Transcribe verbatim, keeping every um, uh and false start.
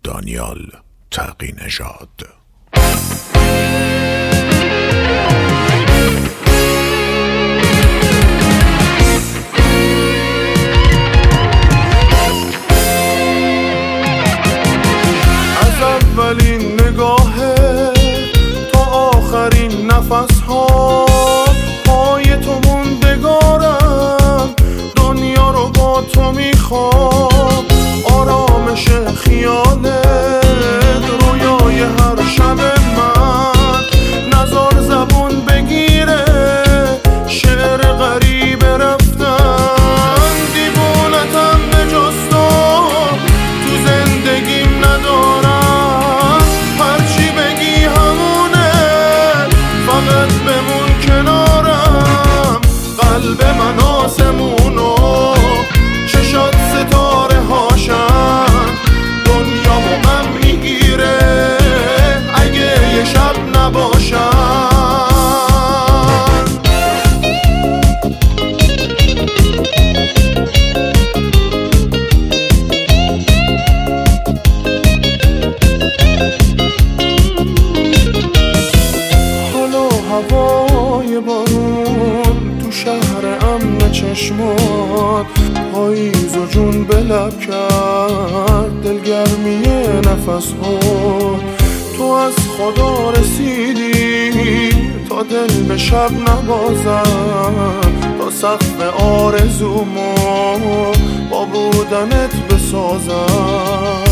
دانیال تقی نژاد. از اولین نگاهه تا آخرین نفس ها پای تو موندگارم، دنیا رو با تو میخوام، آرامش خیالت رویای هر شب من، نزار زبون بگیره شعر غریب رفتن، دیوونتم به جز تو تو زندگیم ندارم، هرچی بگی همونه فقط بمون کنارم، قلب من آسمونو چشات ستاره هاشن، دنیا و من میگیره اگه یه شب نباشن. حالا هوای بارون تو شهر امن چشمات، پاییز و جون به لب کرد دلگرمی نفس ها، تو از خدا رسیدی تا دل به شب نبازم، تا سقف آرزومو با بودنت بسازم.